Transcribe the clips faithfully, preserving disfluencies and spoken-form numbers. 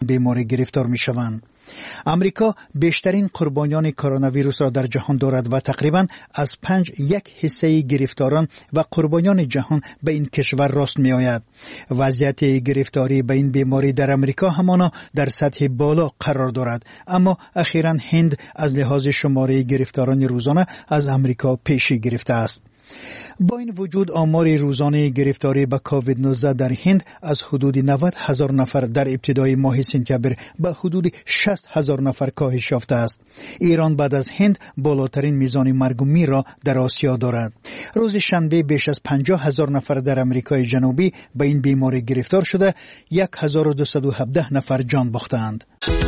بیماری گرفتار می شوند. امریکا بیشترین قربانیان کرونا ویروس را در جهان دارد و تقریباً از پنج یک حصه گرفتاران و قربانیان جهان به این کشور راست می آید. وضعیت گرفتاری به این بیماری در امریکا همانا در سطح بالا قرار دارد، اما اخیراً هند از لحاظ شماره گرفتاران روزانه از امریکا پیشی گرفته است. با این وجود آمار روزانه گرفتاری به کووید نوزده در هند از حدود نود هزار نفر در ابتدای ماه سپتامبر به حدود شصت هزار نفر کاهش یافته است. ایران بعد از هند بالاترین میزان مرگ و میر را در آسیا دارد. روز شنبه بیش از پنجاه هزار نفر در امریکای جنوبی به این بیماری گرفتار شده، هزار و دویست و هفده نفر جان باختند.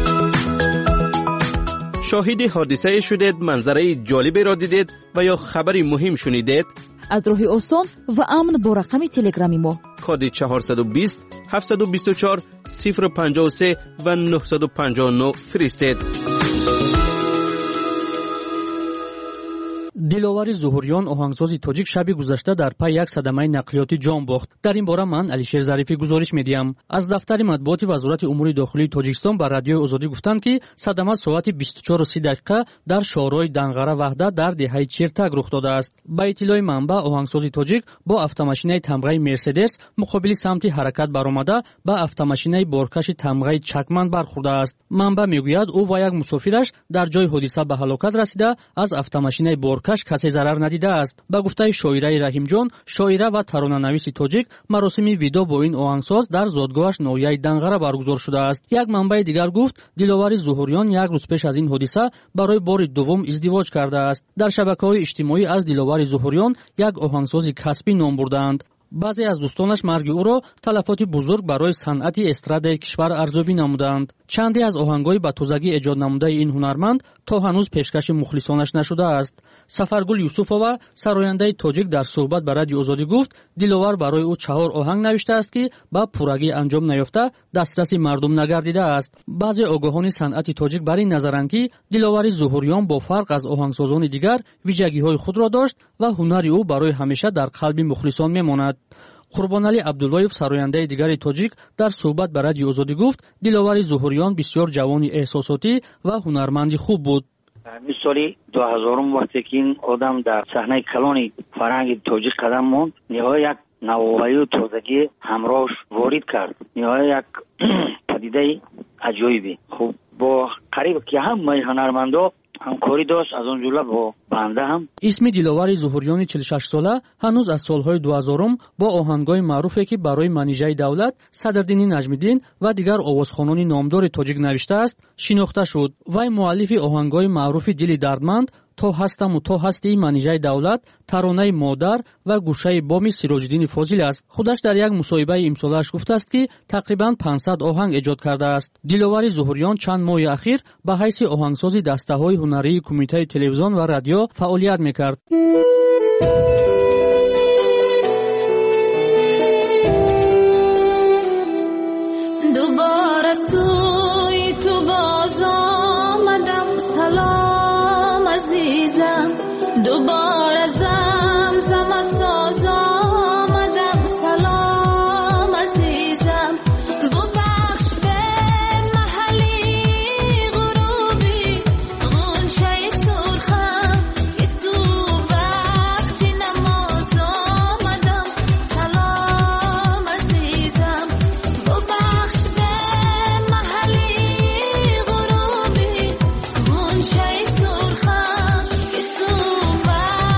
شاهد حادثه شدید، منظره جالبی را دیدید و یا خبری مهم شنیدید؟ از راه آسان و امن با رقم تلگرامی ما کد چهارصد و بیست هفتصد و بیست و چهار صفر پنجاه و سه و نهصد و پنجاه و نه فرستید. دلاور ظهوریان آهنگساز تاجیک شب گذشته در پی یک صدمه نقلیاتی جان باخت. در این باره من علیشیر ظریفی گزارش میدیم. از دفتر مطبوعات وزارت امور داخلی تاجیکستان به رادیوی آزادی گفتند که صدمه ساعت بیست و چهار و سی دقیقه در شهرهای دنغره وحدت در دهه چرتک رخ داده است. با اطلاع منبع، آهنگساز تاجیک با автомашинаи تمغه مرسدس مقابل سمت حرکت برآمده با автомашинаи بارکش تمغه چکمند برخورده است. منبع میگوید او و یک مسافرش در جای حادثه به هلاکت رسیده، از автомашинаи بارکش کسی ضرر ندیده است. با گفته شاعره رحیم جان، شاعره و ترانه‌نویس تاجیک، مراسم ویدا با این آهنگساز در زادگاهش ناحیه دنغره برگزار شده است. یک منبع دیگر گفت دلاور ظهوریان یک روز پیش از این حادثه برای بار دوم ازدواج کرده است. در شبکه‌های اجتماعی از دلاور ظهوریان یک آهنگساز کسبی نام بردند. بعضی از دوستانش مرگ او را تلفات بزرگ برای صنعت استرادای کشور ارزیابی نمودند. چندی از آهنگ‌های به تازگی ایجاد نموده این هنرمند تا هنوز پیشکش مخلصانش نشده است. سفرگل یوسفова سراینده تاجیک در صحبت با رادیو آزادی گفت دلاور برای او چهار آهنگ نوشته است که با پورگی انجام نیافته دسترس مردم نگردیده است. بعضی آگاهان صنعت تاجیک بر این نظرند که دلاور ظهوریان با فرق از آهنگسازان دیگر ویژگی‌های خود را داشت و هنر او برای همیشه در قلب مخلصان میماند. قربانعلی عبداللهیف سراینده دیگر تاجیک در صحبت با رادیو آزادی گفت دلاور ظهوریان بسیار جوان احساساتی و هنرمند خوب بود. مثالی دو هزارم وقتی که این آدم در صحنه کلان فرهنگ تاجیک قدم موند، نهایت یک نوآوری و تازگی همراهش وارد کرد. نهایت یک پدیده عجایبی. خب با قریب که همه هنرمندا همکاری داشت، از اون جمله با بنده هم. اسم دلاور ظهوریان چهل و شش ساله هنوز از سالهای دو هزارم با آهنگای معروفی که برای منیژه دولت، صدردین نجمیدین و دیگر آوازخوانان نامدار تاجیک نوشته است شناخته شد. وی مؤلف آهنگای معروف دل دردمند، تو هستم و تو هستی منیژه دولت، ترانه مادر و گوشه بام سراج‌الدین فاضل است. خودش در یک مصاحبه امسالش گفته است که تقریباً پانصد آهنگ ایجاد کرده است. دلاور ظهوریان چند ماه اخیر به حیث آهنگساز دسته‌های هنری کمیته تلویزیون و رادیو فعالیت می‌کرد. دوباره سوی تو باز آمدم، سلام عزیزم. دوباره زمزم ساز آمدم، سلام عزیزم. ببخش به محلی غروبی غنچه سرخم، که سور وقتی نماز آمدم، سلام عزیزم. ببخش به محلی غروبی غنچه سرخم، که سور وقتی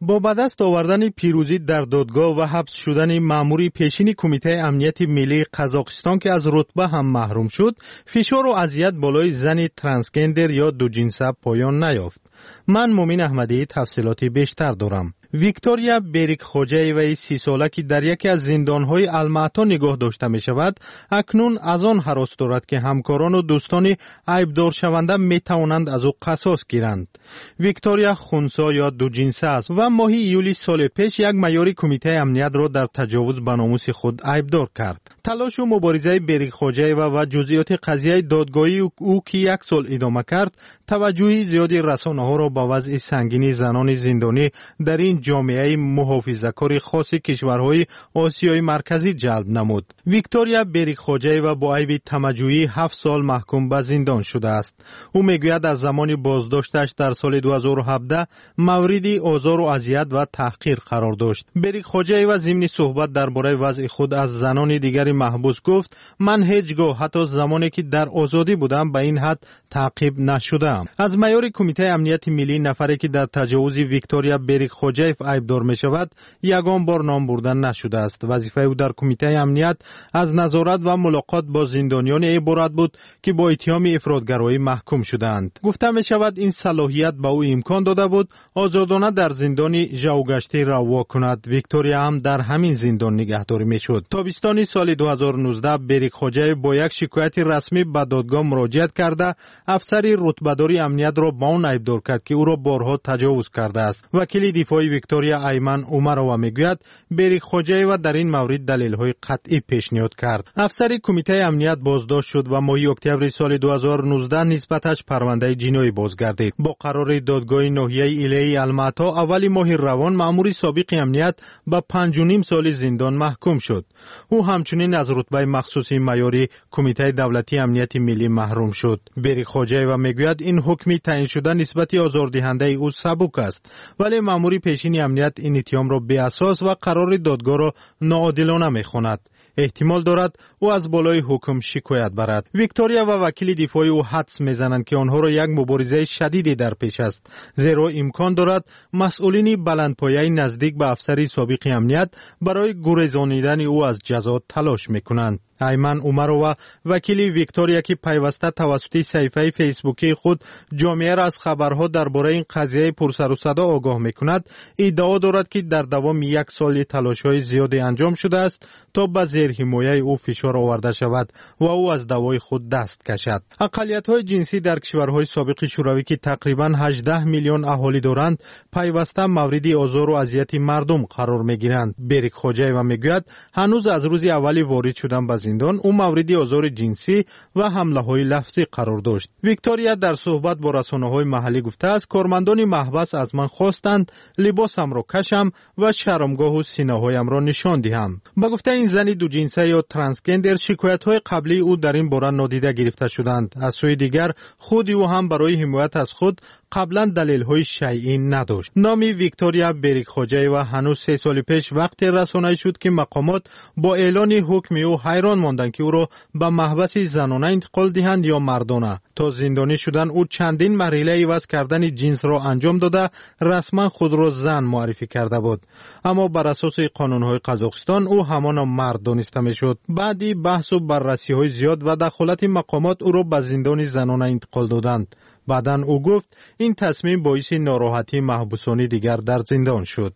با به دست آوردن پیروزی در دادگاه و حبس شدن مأمور پیشین کمیته امنیت ملی قزاقستان که از رتبه هم محروم شد، فشار و اذیت بالای زن ترانسگندر یا دو جنسه پایان نیافت. من مومن احمدی تفصیلاتی بیشتر دارم. ویکتوریا بریک خوجایوی سی ساله که در یکی از زندانهای المعطا نگاه داشته می شود، اکنون از آن هراس دارد که همکاران و دوستان عیبدار شونده می توانند از او قصاص گیرند. ویکتوریا خونسا یا دو جنسه است و ماه یولی سال پیش یک معیار کمیته امنیت را در تجاوز به ناموس خود عیبدار کرد. تلاش و مبارزه بریک خوجایو و جزئیات قضیه دادگاهی او که یک سال ادامه کرد، توجه زیادی رسانه‌ها را به وضع سنگین زنان زندانی در این جامعه محافظه‌کار خاص کشورهای آسیای مرکزی جلب نمود. ویکتوریا بریک خوجایو با عیب تمجویی هفت سال محکوم به زندان شده است. او میگوید از زمان بازداشتش در سال دو هزار و هفده موردی آزار و اذیت و تحقیر قرار داشت. بریک خوجایو ضمن صحبت درباره وضع خود از زنان دیگری محبوس گفت: من هیچگاه حتی زمانی که در آزادی بودم به این حد تعقیب نشدم. از معیار کمیته امنیت ملی نفری که در تجاوز ویکتوریا بریک خوجایو عیبدار می شود یگان بار نام بردن نشده است. وظیفه او در کمیته امنیت از نظارت و ملاقات با زندانیان عبارت بود که با اتهام افراطگرایی محکوم شدند. گفته می شود این صلاحیت به او امکان داده بود آزادانه در زندان ژائوگشتی روا کند. ویکتوریا هم در همین زندان نگهداری می شد. تابستان سال دو هزار و نوزده بریک خوجایو با یک شکایت رسمی به دادگاه مراجعت کرده افسر رتبه‌دار امنیت را با آن عیبدار کرد که او را بارها تجاوز کرده است. وکیل دفاعی ویکتوریا ایمن عمروا میگوید بریک خوجایو در این مورد دلیل‌های قطعی پیشنهاد کرد. افسر کمیته امنیت بازداشت شد و ماه اکتبر سال دو هزار و نوزده نسبتش پرونده جنایی بازگردید. با قرار دادگاه ناحیه ایله‌ای المعطا اول ماه روان مأمور سابق امنیت به پنج و نیم سال زندان محکوم شد. او همچنین از رتبه مخصوصی معیاری کمیته دولتی امنیت ملی محروم شد. بریک خوجایو میگوید این حکمی تعیین شده نسبت آزاردهنده او سبک است، ولی مأمور پیشین امنیت این اتهام را بی اساس و قرار دادگاه را ناعادلانه میخواند. احتمال دارد او از بالای حکم شکایت برد. ویکتوریا و وکیل دفاعی او حدس میزنند که آنها را یک مبارزه شدیدی در پیش است، زیرا امکان دارد مسئولین بلندپایه نزدیک به افسر سابق امنیت برای گریزانیدن او از جزا تلاش میکنند. ایمن عمروا وکیل ویکتوریا که پیوسته توسط صفحه فیسبوکی خود جامعه را از خبرها درباره این قضیه پرسر و صدا آگاه میکند، ادعا دارد که در دوام یک سال تلاش‌های زیادی انجام شده است تا به زیر حمایه او فشار آورده شود و او از دعوای خود دست کشد. اقلیت‌های جنسی در کشورهای سابق شوروی که تقریباً هجده میلیون اهالی دارند، پیوسته مورد آزار و اذیت مردم قرار میگیرند. بریک خوجایو میگوید هنوز از روز اولی وارد شدن به زندان او مورد آزار جنسی و حمله های لفظی قرار داشت. ویکتوریا در صحبت با رسانه‌های محلی گفته است کارمندان محبس از من خواستند لباسم را کشم و شرمگاه و سینه‌هایم را نشان دهم. با گفته این زن دو جنسه یا ترانسگندر شکایت‌های قبلی او در این باره نادیده گرفته شدند. از سوی دیگر خود او هم برای حمایت از خود قبلا دلیل‌های شیعی نداشت. نام ویکتوریا بریک خوجایو هنوز سه سال پیش وقتی رسانه‌ای شد که مقامات با اعلان حکم او حیران ماندند که او را به محبس زنانه انتقال دهند یا مردانه. تا زندانی شدن او چندین مرحله عوض کردن جنس را انجام داده رسما خود را زن معرفی کرده بود، اما بر اساس قانون‌های قزاقستان او همان مرد دانسته می‌شد. بعدی بحث و بررسی‌های زیاد و دخالت مقامات او را به زندان زنانه انتقال دادند. بعداً او گفت این تصمیم باعث ناراحتی محبوسان دیگر در زندان شد.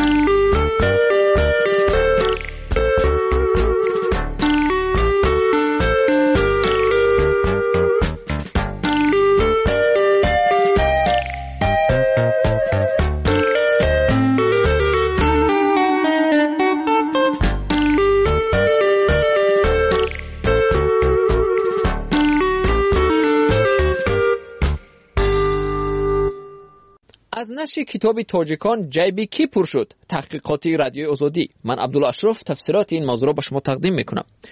از نشر کتاب تاجیکان جیبی کی پر شد؟ تحقیقاتی رادیوی آزادی. من عبدالله اشرف تفسیرات این موضوع را به شما تقدیم میکنم.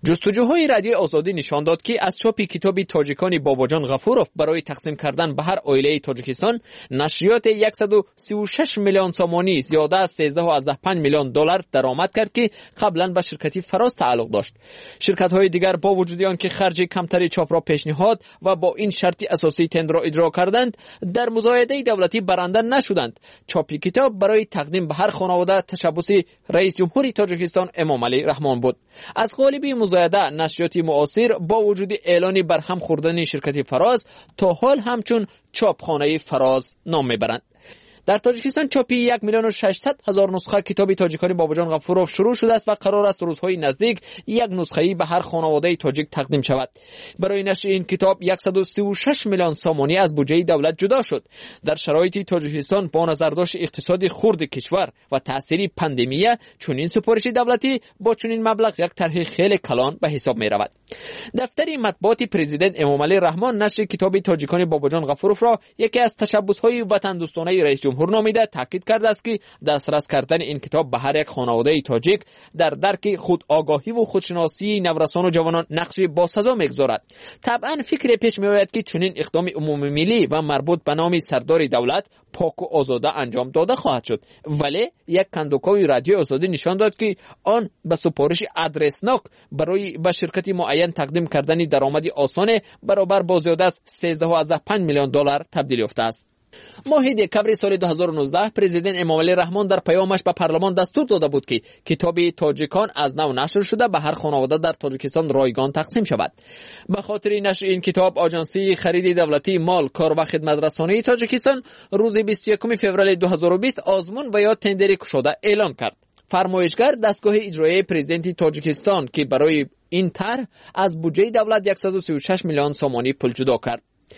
جستجوهای رادیو آزادی نشان داد که از چاپ کتاب تاجیکان باباجان غفوروف برای تقسیم کردن به هر عائله تاجیکستان، نشریات صد و سی و شش میلیون سامانی زیاده از سیزده و پنج میلیون دلار درآمد کرد که قبلا به شرکتی فراز تعلق داشت. شرکت‌های دیگر با وجود آن که خرج کمتری چاپ را پیشنهاد و با این شرط اساسی تندر را اجرا کردند، در مزایده دولتی برنده نشدند. چاپ کتاب برای تقدیم به هر خانواده تشبث رئیس جمهوری تاجیکستان امام علی رحمان بود. از قالبی مزایده نشریات معاصر با وجود اعلان برهم خوردن شرکت فراز تا حال همچون چاپخانه فراز نام میبرند. در تاجیکستان چاپی یک میلیون و ششصد هزار نسخه کتاب تاجیکان باباجان غفوروف شروع شده است و قرار است روزهای نزدیک یک نسخه‌ای به هر خانواده تاجیک تقدیم شود. برای نشر این کتاب صد و سی و شش میلیون سامانی از بودجه دولت جدا شد. در شرایط تاجیکستان با نظر داشت اقتصادی خرد کشور و تأثیر پاندمی، چنین سپارش دولتی با چنین مبلغ یک طرح خیلی کلان به حساب می رود. دفتر مطبوعات پرزیدنت امام علی رحمان نشر کتاب تاجیکان باباجان غفوروف را یکی از تشبث‌های وطن دوستانه رئیس جمهور نامیده، تاکید کرده است که دسترس کردن این کتاب به هر یک خانواده تاجیک در درک خود آگاهی و خودشناسی نورسان و جوانان نقش باسزا می‌گذارد. طبعا فکر پیش می‌آید که چنین اقدام عمومی ملی و مربوط به نام سردار دولت پاک و آزاده انجام داده خواهد شد، ولی یک کندوکاوی رادیو آزادی نشان داد که آن به سفارش ادرسناک برای به شرکت معین تقدیم کردن درآمدی آسان برابر با زیاده از سیزده و پنج میلیون دلار تبدیل یافته است. ماه دکمبر سال دو هزار و نوزده پرزیدنت امام علی رحمان در پیامش به پارلمان دستور داده بود که کتاب تاجیکان از نو نشر شده به هر خانواده در تاجیکستان رایگان تقسیم شود. به خاطر نشر این کتاب آژانسی خرید دولتی مال کار و خدمت رسانی تاجیکستان روز بیست و یکم فوریه دو هزار و بیست آزمون و یا تندری گشوده اعلام کرد. فرمایشگر دستگاه اجرایی پرزیدنت تاجیکستان که برای این طرح از بودجه دولت صد و سی و شش میلیون سامانی پول جدا کرد.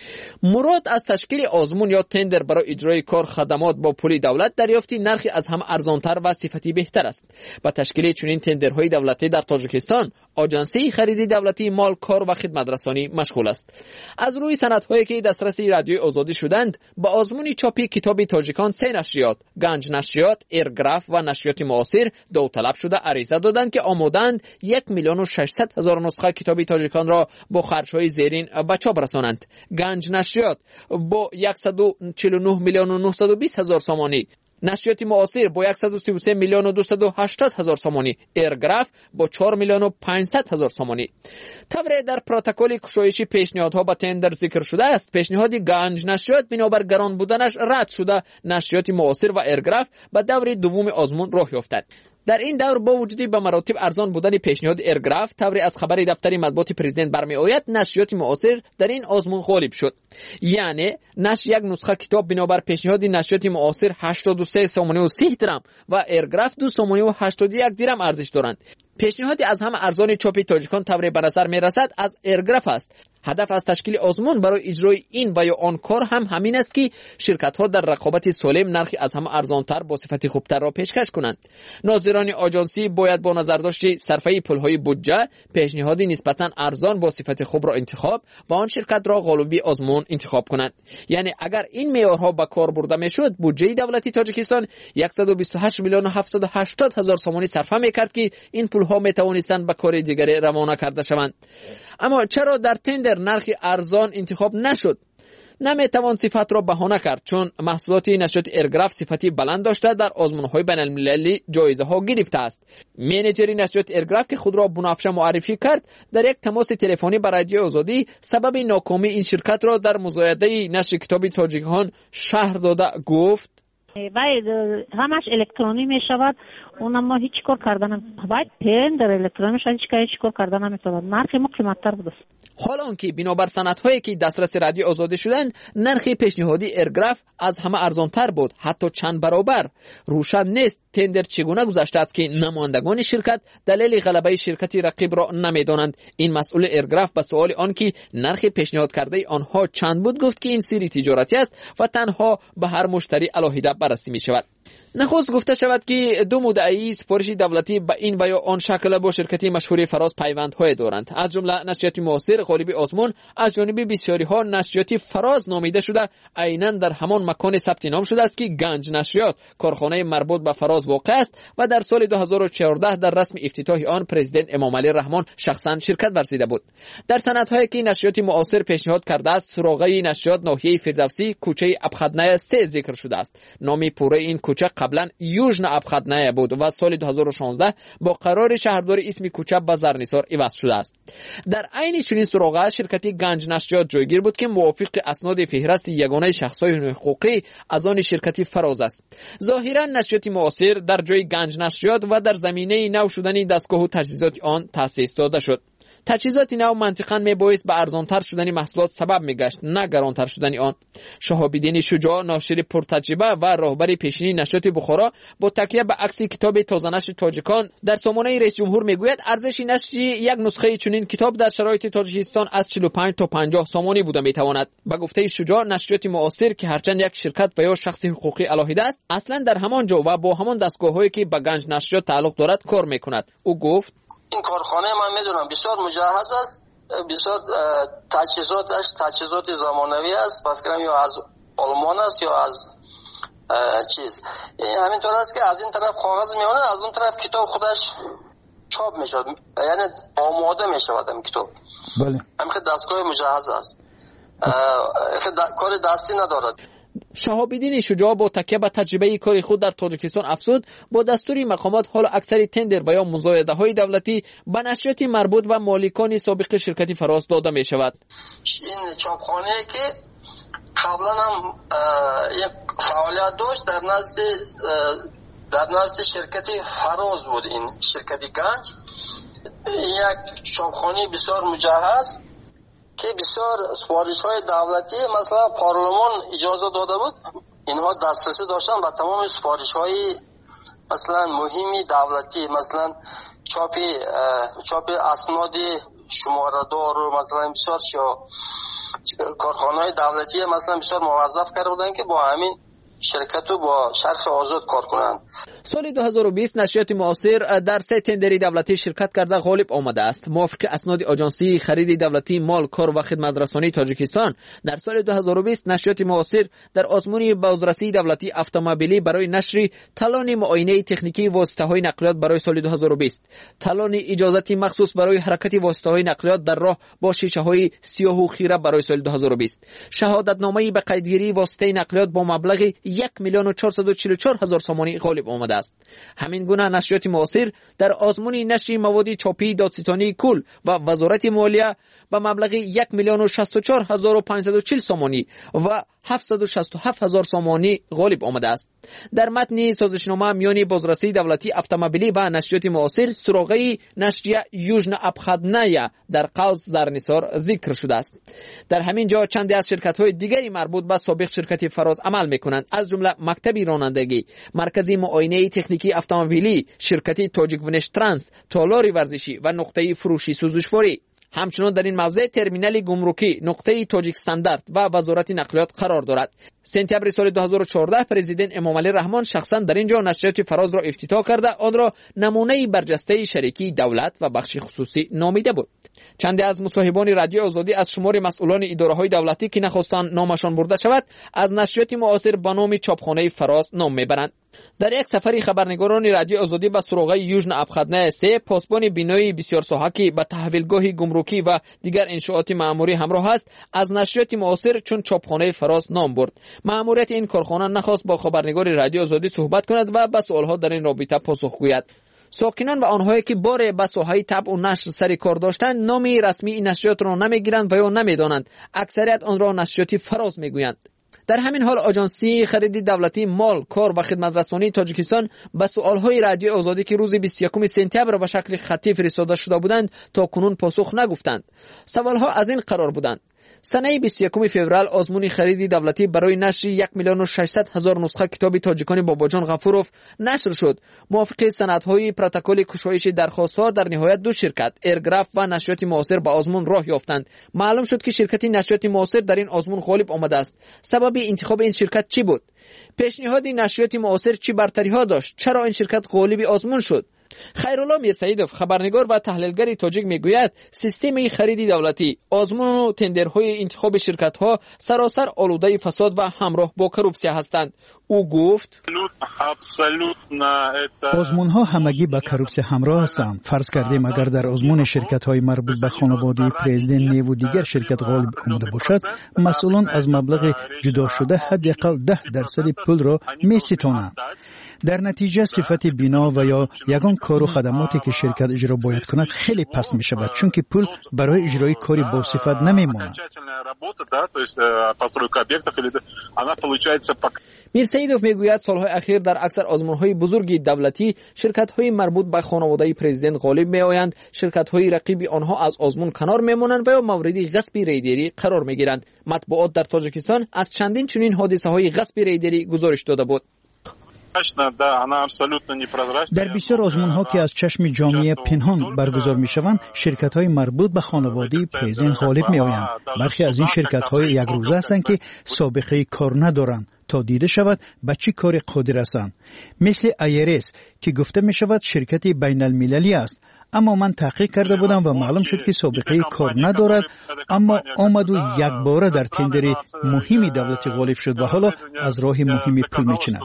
مراد از تشکیل آزمون یا تندر برای اجرای کار خدمات با پول دولت دریافتی نرخی از همه ارزانتر و صفتی بهتر است. با تشکیل چنین تندرهای دولتی در تاجیکستان آژانسی خرید دولتی مال کار و خدمت رسانی مشغول است. از روی سندهایی که دسترس رادیو آزادی شدند، با آزمون چاپی کتاب تاجیکان سه نشریات، گنج نشریات، ایرگراف و نشریات معاصر داوطلب شده عریضه دادند که آمادند یک میلیون و ششصد هزار نسخه کتاب تاجیکان را با خرج‌های زیرین به چاپ رسانند. گنج نشریات با صد و چهل و نه میلیون و نهصد و بیست هزار سامانی، نشریات معاصر با صد و سی و سه میلیون و دویست و هشتاد هزار سامانی، ایرگراف با چهار میلیون و پانصد هزار سامانی. طبعا در پروتکل گشایشی پیشنهادها با تندر ذکر شده است. پیشنهاد گنج نشریات بنابر گران بودنش رد شده، نشریات معاصر و ایرگراف به دور دوم آزمون راه یافتند. در این دور با وجود به مراتب ارزان بودن پیشنهاد ایرگراف، طوری از خبر دفتر مطبوعات پرزیدنت برمی آید نشریات معاصر در این آزمون غالب شد. یعنی نشر یک نسخه کتاب بنابر پیشنهاد نشریات معاصر هشتاد و سه سامانی و سی درم و ایرگراف دو سامانی و هشتاد و یک درم ارزش دارند. پیشنهادی از همه ارزان چاپ تاجیکان طوری به نظر می رسد از ایرگراف است. هدف از تشکیل آزمون برای اجرای این و یا آن کار هم همین است که شرکت ها در رقابت سالم نرخی از همه ارزانتر با صفت خوبتر را پیشکش کنند. ناظران آژانسی باید با نظر داشت صرفه پولهای بودجه پیشنهادی نسبتا ارزان با صفت خوب را انتخاب و آن شرکت را غالبی آزمون انتخاب کنند. یعنی اگر این معیارها به کار برده میشد، بودجه دولتی تاجیکستان صد و بیست و هشت میلیون و هفتصد و هشتاد هزار سامانی صرفه میکرد که این پولها میتوانستند به کار دیگری روانه کرده شوند. اما چرا در تندر نرخی ارزان انتخاب نشد؟ نمیتوان صفت را بهانه کرد، چون محصولات نشریات ایرگراف صفتی بلند داشته در آزمون‌های بین‌المللی جایزه ها گرفته است. منیجر نشریات ایرگراف که خود را بنفشه معرفی کرد، در یک تماس تلفنی با رادیو آزادی سبب ناکامی این شرکت را در مزایده نشر کتاب تاجیکان شهر داده گفت: باید همش الکترونی می شود، اونم ما هیچ کار کردن باید تندر الکترونی شد، هیچ کار هیچ کار کردن نمیتواد. نرخ ما قیمت‌تر بود. حالا آنکه بنابر سندهایی که دسترس رادیو آزادی شدند، نرخ پیشنهادی ایرگراف از همه ارزانتر بود، حتی چند برابر. روشن نیست تندر چگونه گذشته است که نمایندگان شرکت دلیل غلبه شرکتی رقیب را نمیدانند. این مسئول ایرگراف به سوال آنکه نرخ پیشنهاد کرده آنها چند بود گفت که این سری تجارتی است و تنها به هر مشتری علاهیده بررسی می شود. نخست گفته شود که دو مدعی سپارش دولتی به این و یا آن شکل با شرکتی مشهور فراز پیوندهای دارند. از جمله نشریات معاصر، غالب آزمون از جانب بسیاری ها نشریات فراز نامیده شده، عیناً در همان مکان ثبت نام شده است که گنج نشریات کارخانه مربوط به فراز واقع است و در سال دو هزار و چهارده در رسم افتتاح آن پرزیدنت امام علی رحمان شخصا شرکت ورزیده بود. در سندهایی که نشریات معاصر پیشنهاد کرده است، سراغه نشریات ناحیه فردوسی کوچه ابخدنه سه ذکر شده است. نام پوره این کوچه قبلا یوژن ابخدنه بود و سال دو هزار و شانزده با قرار شهرداری اسم کوچه به زرنیسار عوض شده است. در عین چنین سراغه شرکتی گنج نشریات جایگیر بود که موافق اسناد فهرست یگانه شخص‌های حقوقی از آن شرکتی فراز است. ظاهرا نشریات معاصر در جای گنج نشریات و در زمینه نو شدن دستگاه و تجهیزات آن تأسیس داده شد. تجهیزات نو منطقاً میبایست به ارزانتر شدن محصولات سبب میگشت، نه گرانتر شدن آن. شهاب‌الدین شجاع، ناشر پرتجربه و راهبر پیشینی نشریات بخارا، با تکیه به عکس کتاب تازه نشر تاجیکان در سامانه رئیس جمهور میگوید ارزش نشر یک نسخه چنین کتاب در شرایط تاجیکستان از چهل و پنج تا پنجاه سامانی بوده میتواند. به گفته شجاع، نشریات معاصر که هرچند یک شرکت و یا شخص حقوقی علیحده است، اصلا در همان جا و با همان دستگاه‌هایی که به گنج نشریات تعلق دارد کار میکند. او گفت این کارخانه من میدونم بسیار مجهز است، بسیار تجهیزاتش تجهیزات زمانوی است، فکرم یا از آلمان است یا از چیز. همینطور است که از این طرف کاغذ میونه، از اون طرف کتاب خودش چاپ میشود، یعنی آماده میشود این کتاب. بله. همین دستگاه مجهز است، کار دستی ندارد. شهاب‌الدین شجاع با تکیه به تجربه کاری خود در تاجیکستان افزود با دستوری مقامات حال اکثر تندر و یا مزایده های دولتی به نشریات مربوط و مالکان سابق شرکتی فراز داده می شود. این چاپخانه که قبلا هم یک فعالیت داشت در نزد در نزد شرکتی فراز بود، این شرکتی گنج، یک چاپخانه بسیار مجهز که بسیار سفارش های دولتی مثلا پارلمان اجازه داده بود، اینها دسترسی داشتن به تمام سفارش های مثلا مهمی دولتی، مثلا چاپ چاپ اسناد شماره دار و مثلا بسیار شا کارخانه های دولتی مثلا بسیار موظف کرده بودن که با همین شرکت رو با شرخ آزاد کار کنند. سال دو هزار و بیست نشریات معاصر در سه تندری دولتی شرکت کرده غالب آمده است. موافق اسناد آژانسی خرید دولتی مال کار و خدمت رسانی تاجیکستان، در سال دو هزار و بیست نشریات معاصر در آزمون بازرسی دولتی اتومبیلی برای نشر تالان معاینه تکنیکی واسطه‌های نقلیات برای سال دو هزار و بیست، تالان اجازتی مخصوص برای حرکت واسطه‌های نقلیات در راه با شیشه‌های سیاه و خیره برای سال دو هزار و بیست، شهادتنامه به قیدگیری واسطه نقلیات با مبلغ یک میلیون و چهارصد و چهل و چهار هزار سامانی غالب آمده است. همین گونه نشریات معاصر در آزمون نشر مواد چاپی دادستانی کل و وزارت مالیه با مبلغ یک میلیون و شصت و چهار هزار و پانصد و چهل سامانی و هفتصد و شصت و هفت هزار سامانی غالب آمده است. در متن سازشنامه میان بازرسی دولتی اتومبیلی و نشریات معاصر سراغه نشریه یوژن ابخدنه در قوس زرنیسار ذکر شده است. در همین جا چندی از شرکت‌های دیگری مربوط به سابق شرکت فراز عمل می‌کنند، از جمله مکتب رانندگی، مرکزی معاینه تکنیکی اتومبیلی، شرکت تاجیک ونش ترانس، تالار ورزشی و نقطه فروشی سوزشواری. همچنان در این موضع ترمینال گمرکی، نقطه تاجیک استاندارد و وزارت نقلیات قرار دارد. سپتامبر سال دو هزار و چهارده پرزیدنت امام علی رحمان شخصا در اینجا نشریات فراز را افتتاح کرده آن را نمونه برجسته شریکی دولت و بخش خصوصی نامیده بود. چندی از مصاحبان رادیو آزادی از شمار مسئولان اداره‌های دولتی که نخواستند نامشان برده شود از نشریات معاصر به نام چاپخانه فراز نام میبرند. در یک سفری خبرنگاران رادیو آزادی به سراغ یوژن ابخدنه سه، پاسبان بینایی بسیار ساحقی به تحویلگاه گمرکی و دیگر انشاءات معموری همراه است، از نشریات معاصر چون چاپخانه فراز نام برد. مأموریت این کارخانه نخواست با خبرنگار رادیو آزادی صحبت کند و به سوالها در این رابطه پاسخ گوید. ساکنان و آنهایی که بار به ساحه طبع و نشر سر کار داشتند نامی رسمی این نشریات را نمیگیرند و یا نمیدانند. اکثریت آن را نشریات فراز میگویند. در همین حال آژانسی خرید دولتی مال کار و خدمت رسانی تاجیکستان به سوالهای رادیو آزادی که روز بیست و یکم سپتامبر به شکل خطی فرستاده شده بودند تا کنون پاسخ نگفتند. سوالها از این قرار بودند: سنه بیست و یکم فوریه آزمون خرید دولتی برای نشر یک میلیون و ششصد هزار نسخه کتاب تاجیکان باباجان غفوروف نشر شد. موافق سندهای پروتکل گشایش درخواست‌ها در نهایت دو شرکت ایرگراف و نشریات معاصر به آزمون راه یافتند. معلوم شد که شرکت نشریات معاصر در این آزمون غالب آمده است. سبب انتخاب این شرکت چی بود؟ پیشنهاد نشریات معاصر چی برتری‌ها داشت؟ چرا این شرکت غالب آزمون شد؟ خیرالله میرسیدوف خبرنگار و تحلیلگر تاجیک میگوید سیستم خرید دولتی، آزمون و تندرهای انتخاب شرکت‌ها سراسر آلوده فساد و همراه با کروپسیا هستند. او گفت آزمون‌ها همگی با کروپسیا همراه هستند. فرض کردیم اگر در آزمون شرکت‌های مربوط به خانواده پرزیدنت نیو و دیگر شرکت غالب آمده باشد، مسئولان از مبلغ جدا شده حداقل ده درصد پول را می‌ستانند. در نتیجه صفت بنا و یا یگان کار و خدماتی که شرکت اجرا باید کند خیلی پست می شود، چون که پول برای اجرای کاری با صفت نمی ماند. میرسیدوف میگوید سالهای اخیر در اکثر آزمون‌های بزرگ دولتی شرکت‌های مربوط به خانواده پرزیدنت غالب می‌آیند، شرکت‌های رقیب آنها از آزمون کنار می‌مانند و یا موردی غصب ریدری قرار می‌گیرند. مطبوعات در تاجیکستان از چندین چنین حادثه‌های غصب ریدری گزارش داده بود. در بسیار آزمون‌ها که از چشم جامعه پنهان برگزار می‌شوند، شرکت‌های مربوط به خانواده پرزیدنت غالب می‌آیند. برخی از این شرکت‌های یک روزه هستند که سابقه کار ندارند تا دیده شود به چه کاری قادر هستند. مثل ایرس که گفته می‌شود شرکت بین‌المللی است، اما من تحقیق کرده بودم و معلوم شد که سابقه کار ندارد، اما آمد و یک باره در تندر مهمی دولتی غالب شد و حالا از راه مهمی پول می‌چیند.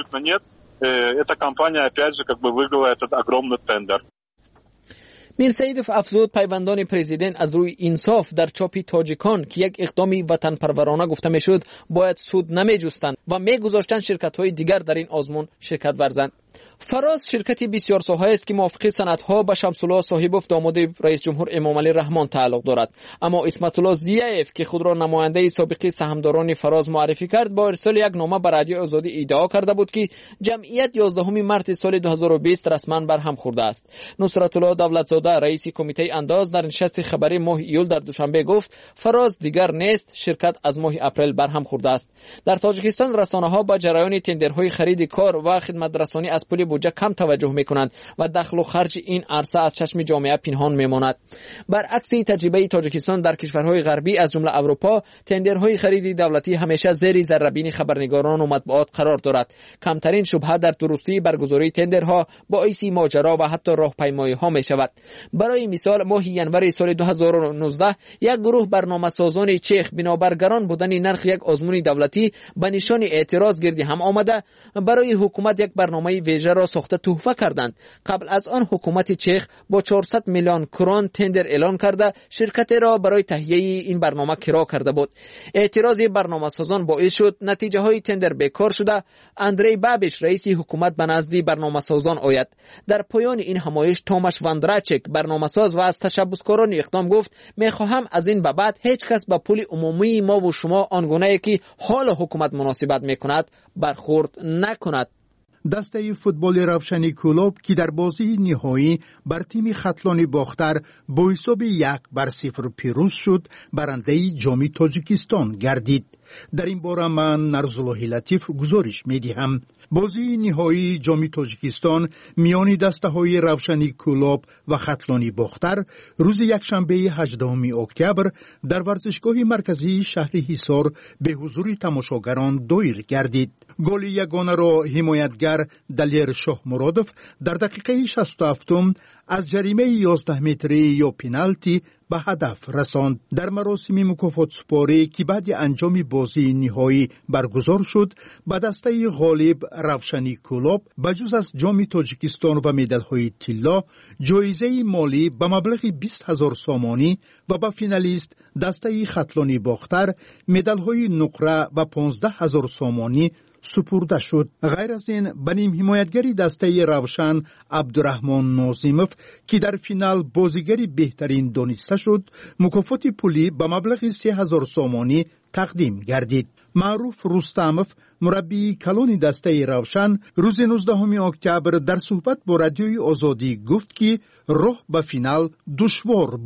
میرسیدوف افزود پیوندان پرزیدنت از روی انصاف در چاپ تاجیکان که یک اقدامی وطن پرورانه گفته میشد باید سود نمیجستند و میگذاشتند شرکت‌های دیگر در این آزمون شرکت ورزند. فراز شرکتی بسیار ساحه است که موافق سندها به شمس الله صاحبوف داماد رئیس جمهور امام علی رحمان تعلق دارد، اما اسمت الله ضیاء که خود را نماینده سابق سهامداران فراز معرفی کرد با ارسال یک نامه به رادیو آزادی ادعا کرده بود که جمعیت یازدهم مارس سال دو هزار و بیست رسما برهم خورده است. نصرت الله دولتزاده رئیس کمیته انداز در نشست خبری ماه ایول در دوشنبه گفت فراز دیگر نیست، شرکت از ماه اپریل برهم خورده است. در تاجیکستان رسانه‌ها با جریان تندرهای خرید کار و خدمت رسانی از پول بودجه کم توجه میکنند و دخل و خرج این عرصه از چشم جامعه پنهان میماند. برعکس تجربه تاجیکستان در کشورهای غربی از جمله اروپا، تندرهای خرید دولتی همیشه زیر ذره‌بین خبرنگاران و مطبوعات قرار دارد. کمترین شبهه در درستی برگزاری تندرها باعث ماجرا و حتی راهپیمایی ها می شود. برای مثال ماه ینور سال دو هزار و نوزده یک گروه برنامه‌سازان چیخ بنابر گران بودن نرخ یک آزمون دولتی به نشان اعتراض گردی هم آمده برای حکومت یک برنامه ویژه را ساخته تحفه کردند. قبل از آن حکومت چیخ با چهارصد میلیون کرون تندر اعلان کرده شرکت را برای تهیه این برنامه کرا کرده بود. اعتراض برنامه‌سازان باعث شد نتیجه های تندر بیکار شده. اندری بابیش رئیس حکومت به نزد برنامه‌سازان آید. در پایان این همایش توماش واندراچک برنامه‌ساز و از تشبثکاران اقدام گفت می‌خواهم از این به بعد هیچ کس با پول عمومی ما و شما آنگونه که حال حکومت مناسبت می‌کند برخورد نکند. دسته فوتبال روشنی کلوب که در بازی نهایی بر تیم خطلانی باختر با حساب یک بر صفر پیروز شد، برنده جام تاجیکستان گردید. در این باره من نرزالله لطیف گزارش میدهم. بازی نهایی جام تاجیکستان میان دسته های روشنی کلوب و خطلانی باختر روز یکشنبه هجدهم اکتبر در ورزشگاه مرکزی شهر حصار به حضور تماشاگران دایر گردید. گل یگانه را حمایتگر دلیر شاه مرادوف در دقیقه شصت و هفت از جریمه یازده متری یا پنالتی به هدف رساند. در مراسم مکافات سپاری که بعد انجام بازی نهایی برگزار شد، به دسته غالب روشنی کلوب بجز از جام تاجیکستان و مدال‌های طلا جایزه مالی به مبلغ بیست هزار سامانی و به فینالیست دسته خطلانی باختر مدال‌های نقره و پانزده هزار سامانی سپرده شد. غیر از این بنیم حمایتگری دسته روشن عبدالرحمن ناظیموف که در فینال بازیگری بهترین دانسته شد، مکافات پولی به مبلغ سه هزار سامانی تقدیم گردید. معروف رستموف مربی کلان دسته روشن روز نوزدهم اکتبر در صحبت با رادیوی آزادی گفت که راه به فینال دشوار بود.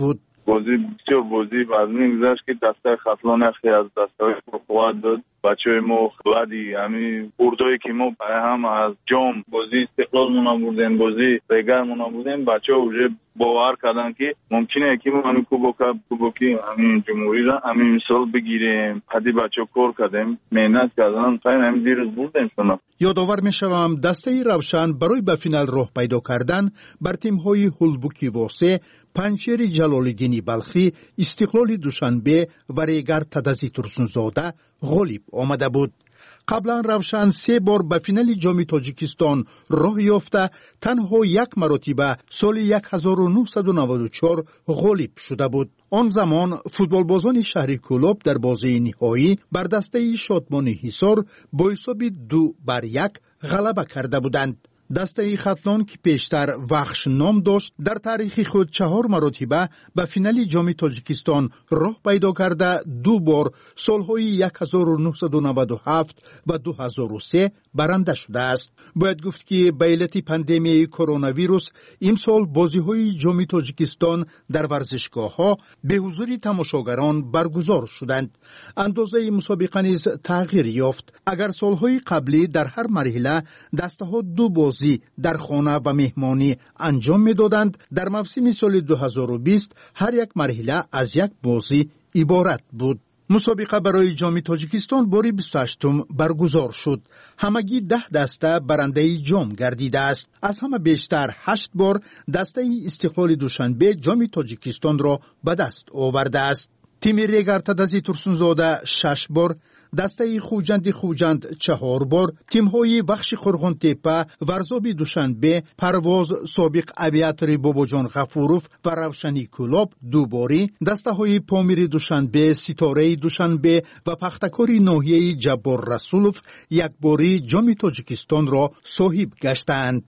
بازی بسیار بازی وزنی گذشت که دسته خطلان اخی از دسته های قوت داد. بچه های ما خلدی همین بردایی که ما هم از جام بازی استقلال مون بردیم، بازی ریگر مون بردیم، بچه ها اوجه باور کردن که ممکنه که ما همین کوبوکا کوبوکی همین جمهوری را همین مثال بگیریم. حدی بچه ها کار کردیم، مهنت کردن، خیلی همین دیروز بردیم شما. یادآور میشوم دسته روشن برای به فینال راه پیدا کردن بر تیم های هولبوکی واسه، پنجشیر جلال‌الدین بلخی، استقلال دوشنبه و ریگر تدزی ترسونزاده غالب آمده بود. قبلا روشن سه بار به فینال جام تاجیکستان راه یافته، تنها یک مرتبه سال هزار و نهصد و نود و چهار غالب شده بود. آن زمان فوتبالبازان شهر کلوب در بازی نهایی بر دسته شادمان حصار با حساب دو بر یک غلبه کرده بودند. دسته خطلان که پیشتر وخش نام داشت در تاریخ خود چهار مرتبه به فینال جام تاجیکستان راه پیدا کرده، دو بار سالهای هزار و نهصد و نود و هفت و دو هزار و سه برنده شده است. باید گفت که به علت پاندمی کرونا ویروس امسال بازی های جام تاجیکستان در ورزشگاه ها به حضور تماشاگران برگزار شدند. اندازه مسابقه نیز تغییر یافت. اگر سالهای قبلی در هر مرحله دسته ها دو بازی در خانه و مهمانی انجام می دادند، در موسم سال دو هزار و بیست هر یک مرحله از یک بازی عبارت بود. مسابقه برای جام تاجیکستان باری بیست و هشتم برگزار شد. همگی ده دسته برنده جام گردیده است. از همه بیشتر هشت بار دسته استقلال دوشنبه جام تاجیکستان را به دست آورده است. تیم ریگر تدزی ترسونزاده شش بار، دسته خوجند خوجند چهار بار، تیم های وخش خرغون تپه، ورزابی دوشنبه، پرواز سابق اویاتری باباجان غفوروف و روشنی کلوب دو باری، دسته های پامیر دوشنبه، ستاره دوشنبه و پختکاری ناحیه جبار رسولوف یک باری جام تاجیکستان را صاحب گشتند.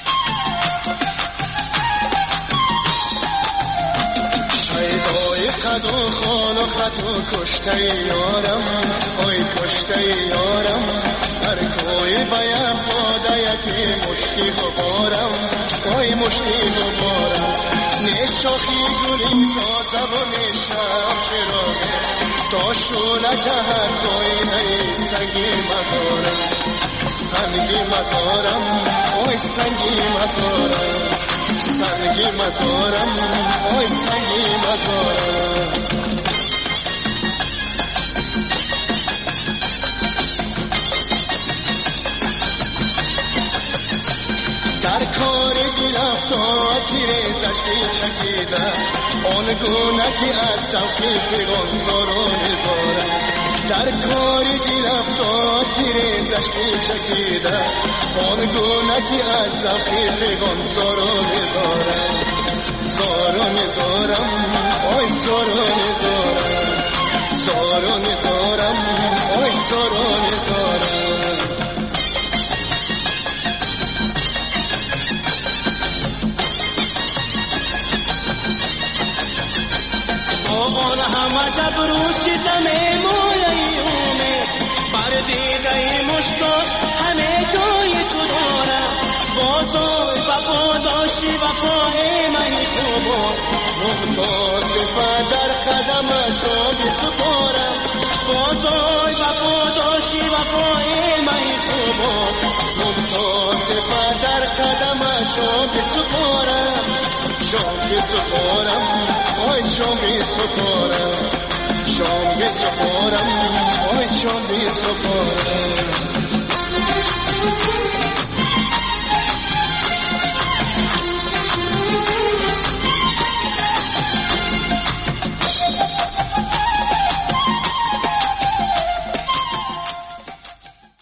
خدو خان و خدو کشته یارم، اوی کشته یارم، هر کوی بایم باده یکی مشتی ببارم، اوی مشتی ببارم. نشاخی گلی تازه و نشم چراغه، تا شونه جهت کوی نی سنگی مزارم، سنگی مزارم، اوی سنگی مزارم، سنگی مزارم، اوی سنگی مزارم. در کار دلم تا تیره زشتی چکیده، آن گونه که از سوکی پیغان ساران دارم. در کار دلم تا تیره زشتی چکیده، آن گونه که از سوکی پیغان ساران دارم. ساران دارم، آی ساران دارم، ساران دارم، آی ساران دارم. آن همه جب روز که دمه مولای اومه، بر دیده مشتاق همه جای تو دارم. بازای وفا داشتی وفای من خوبا، نقطا صفت در قدم شو بسپارم. بازای وفا داشتی وفای من خوبا، نقطا صفت در قدم شو بسپارم. شام بسپارم، آی شام بسپارم، شام بسپارم، آی شام بسپارم.